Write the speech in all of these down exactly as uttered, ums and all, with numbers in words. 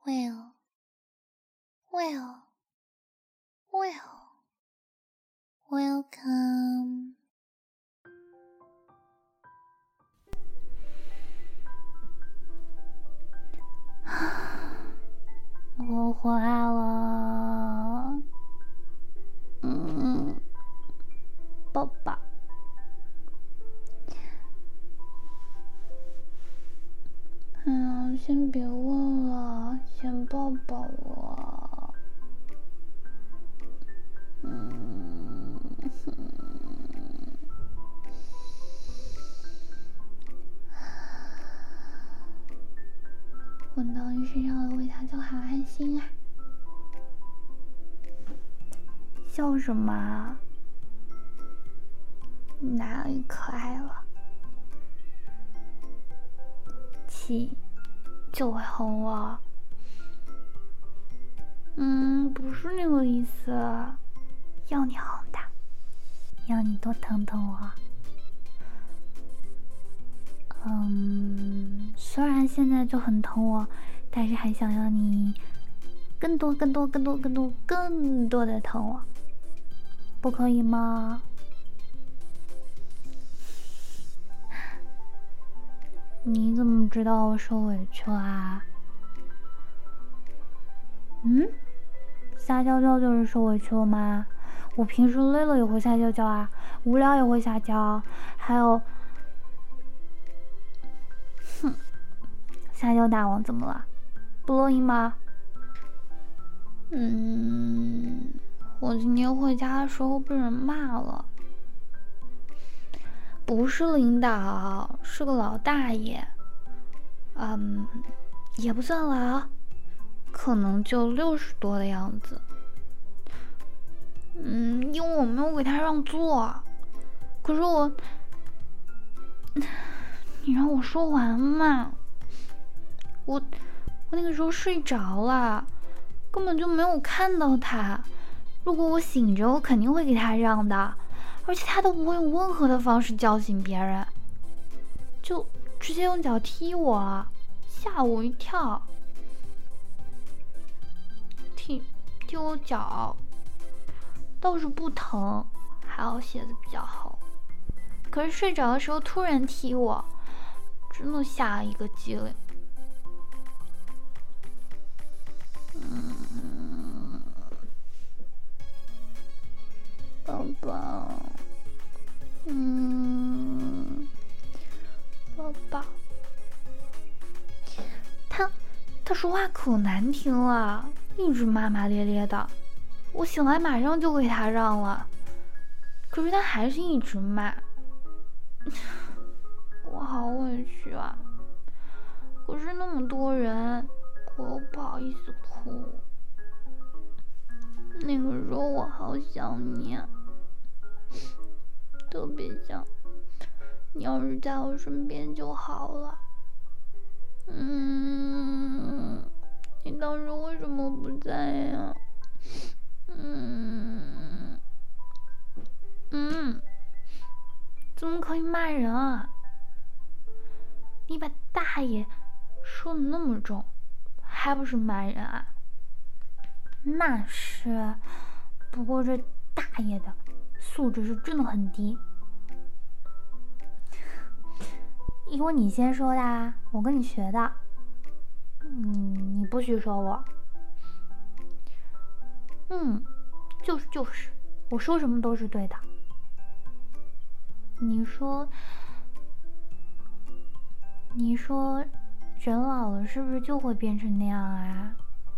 Well, well, well, welcome. 我回来了，嗯，抱抱。哎呀，先别问了，先抱抱我。嗯，闻到你身上的味道就好安心啊。笑什么啊？哪里可爱了？气就会哄我。嗯，不是那个意思，要你哄的，要你多疼疼我。嗯，虽然现在就很疼我，但是还想要你更多、更多、更多、更多、更多的疼我，不可以吗？你怎么知道我受委屈啦？嗯，撒娇娇就是受委屈了吗？我平时累了也会撒娇娇啊，无聊也会撒娇，还有，哼，撒娇大王怎么了？不乐意吗？嗯，我今天回家的时候被人骂了。不是领导，是个老大爷。嗯，也不算老，可能就六十多的样子。嗯，因为我没有给他让座，可是我，你让我说完嘛。我，我那个时候睡着了，根本就没有看到他。如果我醒着，我肯定会给他让的。而且他都不会用温和的方式叫醒别人，就直接用脚踢我，吓我一跳。踢踢我脚倒是不疼，还好鞋子比较厚。可是睡着的时候突然踢我，真的吓了一个激灵。嗯，宝宝。嗯，宝宝，他他说话可难听了，一直骂骂咧咧的。我醒来马上就给他让了，可是他还是一直骂，我好委屈啊。可是那么多人，我又不好意思哭。那个时候我好想你。特别想你要是在我身边就好了。嗯，你当时为什么不在呀？嗯嗯，怎么可以骂人啊？你把大爷说的那么重，还不是骂人啊？那是，不过这大爷的素质是真的很低。因为你先说的啊，我跟你学的。嗯，你不许说我。嗯，就是就是，我说什么都是对的。你说，你说，人老了是不是就会变成那样啊？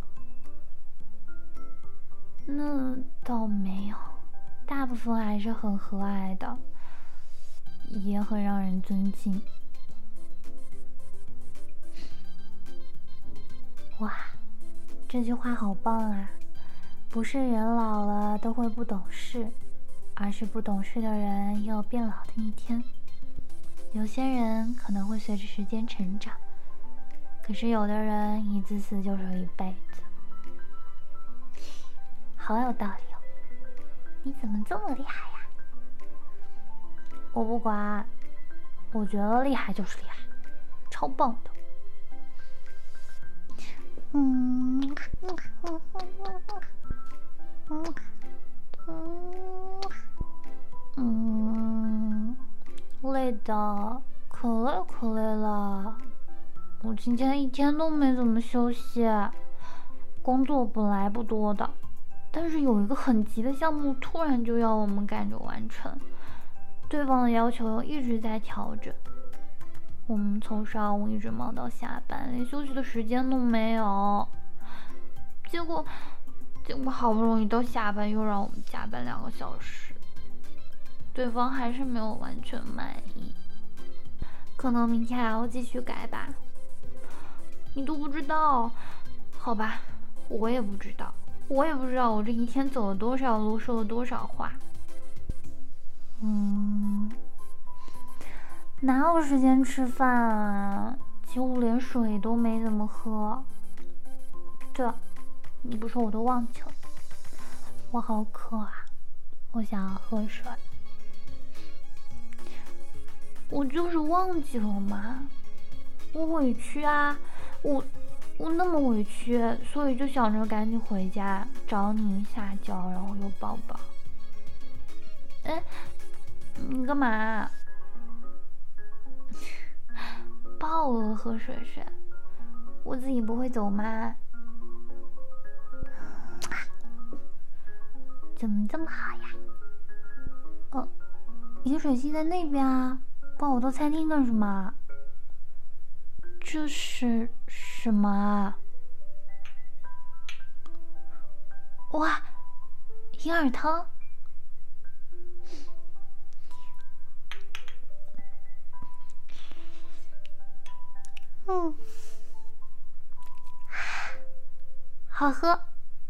那倒没有，大部分还是很和蔼的，也很让人尊敬。哇，这句话好棒啊！不是人老了都会不懂事，而是不懂事的人也有变老的一天。有些人可能会随着时间成长，可是有的人一自私就是一辈子。好有道理哦！你怎么这么厉害呀？我不管，我觉得厉害就是厉害，超棒的。 嗯嗯嗯嗯嗯嗯，累的，可累可累了。我今天一天都没怎么休息，工作本来不多的，但是有一个很急的项目，突然就要我们赶着完成，对方的要求又一直在调整，我们从上午一直忙到下班，连休息的时间都没有。结果，结果好不容易到下班，又让我们加班两个小时，对方还是没有完全满意，可能明天还要继续改吧。你都不知道，好吧，我也不知道，我也不知道我这一天走了多少路，说了多少话。嗯，哪有时间吃饭啊？几乎连水都没怎么喝。对了，你不说我都忘记了，我好渴啊，我想要喝水。我就是忘记了嘛，我委屈啊，我我那么委屈，所以就想着赶紧回家找你撒娇，然后又抱抱。哎，你干嘛？抱我喝水水，我自己不会走吗？怎么这么好呀？哦，饮水机在那边啊，抱我到餐厅干什么？这是什么啊？哇，银耳汤。嗯，好喝。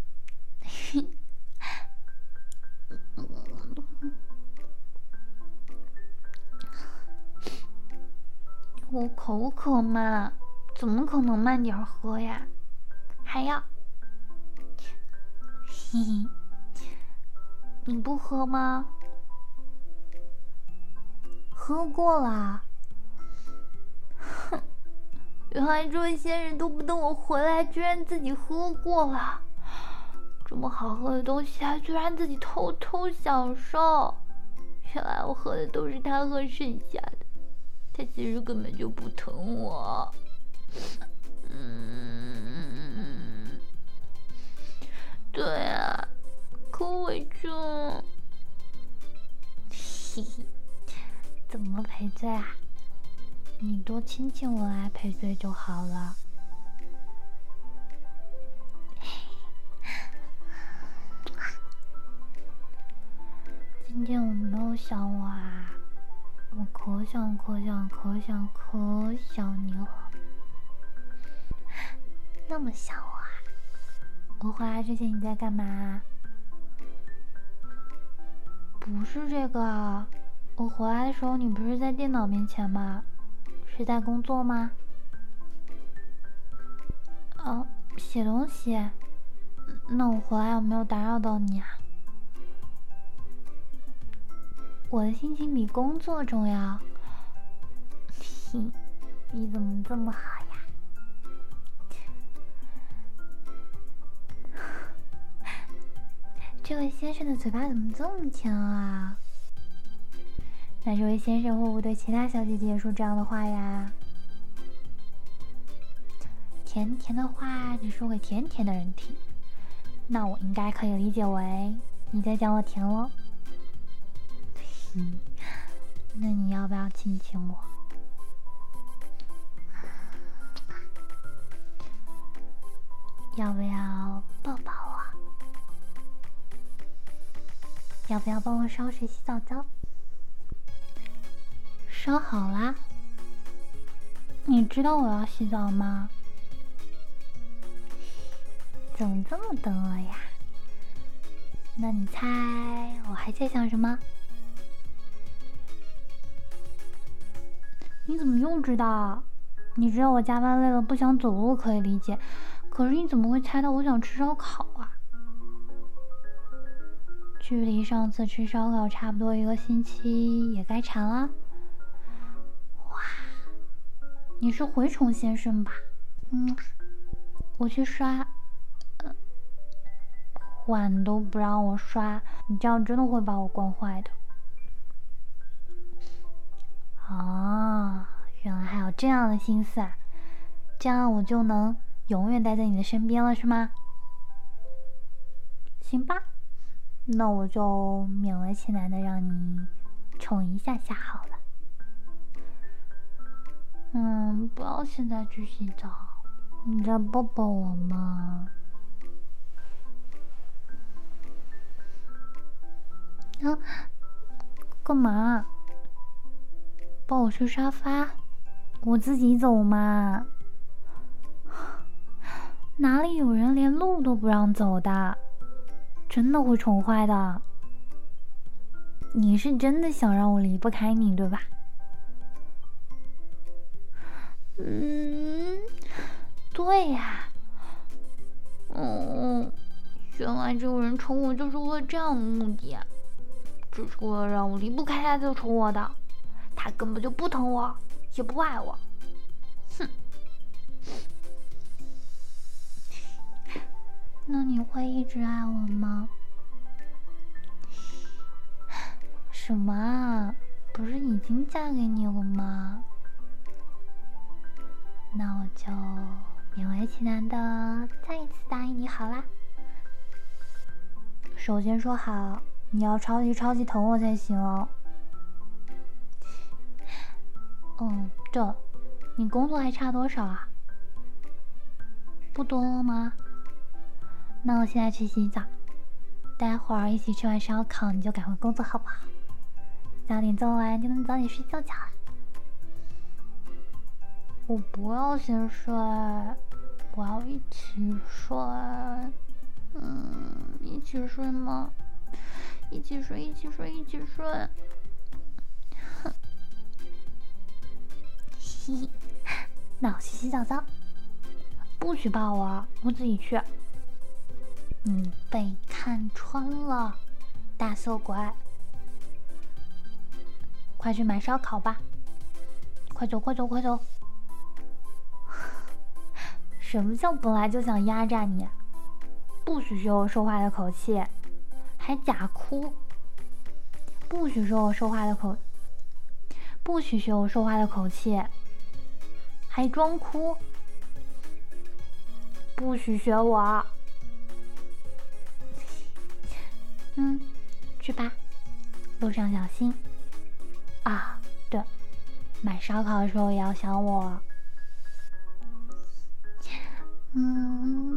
我口渴嘛，怎么可能慢点喝呀？还要，嘿嘿，你不喝吗？喝过啦。哼，原来这位先生都不等我回来，居然自己喝过了。这么好喝的东西，他居然自己偷偷享受。原来我喝的都是他喝剩下的，他其实根本就不疼我。嗯，对啊，可委屈了。嘿嘿，怎么赔罪啊？你多亲亲我来赔罪就好了。今天我没有想我啊，我可想可想可想可想你了。那么想我啊？我回来之前你在干嘛？不是这个啊，我回来的时候你不是在电脑面前吗？是在工作吗？哦，写东西。那我回来有没有打扰到你啊？我的心情比工作重要。你怎么这么好呀？这位先生的嘴巴怎么这么甜啊？那这位先生会不会对其他小姐姐也说这样的话呀？甜甜的话只说给甜甜的人听，那我应该可以理解为你在讲我甜咯。嗯，那你要不要亲亲我？要不要抱抱我？要不要帮我烧水洗澡澡？烧好啦。你知道我要洗澡吗？怎么这么等我呀？那你猜我还在想什么？你怎么又知道？你知道我加班累了不想走路可以理解，可是你怎么会猜到我想吃烧烤啊？距离上次吃烧烤差不多一个星期，也该馋了。哇，你是蛔虫先生吧？嗯， 我去刷，呃，碗都不让我刷，你这样真的会把我惯坏的。哦，原来还有这样的心思啊！这样我就能永远待在你的身边了，是吗？行吧，那我就勉为其难的让你宠一下下好了。嗯，不要现在去洗澡，你再抱抱我嘛。啊，干嘛？抱我去沙发，我自己走嘛。哪里有人连路都不让走的？真的会宠坏的。你是真的想让我离不开你，对吧？嗯，对呀。嗯，原来这个人宠我就是为了这样的目的，只是为了让我离不开他就宠我的。他根本就不疼我，也不爱我。哼。那你会一直爱我吗？什么啊？不是已经嫁给你了吗？那我就勉为其难的再一次答应你好啦。首先说好，你要超级超级疼我才行哦。嗯，对了，你工作还差多少啊？不多了吗？那我现在去洗澡，待会儿一起吃完烧烤，你就赶回工作好不好？早点做完就能早点睡觉觉了。我不要先睡，我要一起睡。嗯，一起睡吗？一起睡，一起睡，一起睡。哼，嘻，那我去洗澡澡。不许抱我，我自己去。你被看穿了，大色鬼！快去买烧烤吧！快走，快走，快走！什么叫本来就想压榨你？不许学我说话的口气，还假哭！不许说我说话的口，不许学我说话的口气，还装哭！不许学我！嗯，去吧，路上小心。啊，对，买烧烤的时候也要想我。嗯。